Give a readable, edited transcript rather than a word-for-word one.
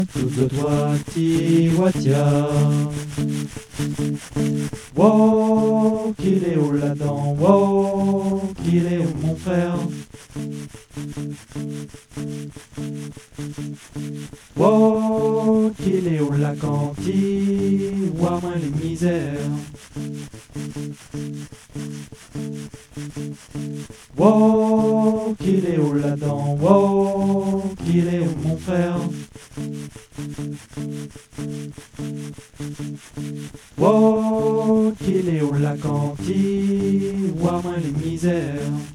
Tout de toi, Tiwatia. Wow, qu'il est où là-dedans? Wow, qu'il est où mon frère? Wow, qu'il est où la cantine? Ouah, moins les misères. Wow, qu'il est où là-dedans? Wow, qu'il est où mon frère? Wow, qu'il est où la cantine? Ouah, moins les misères.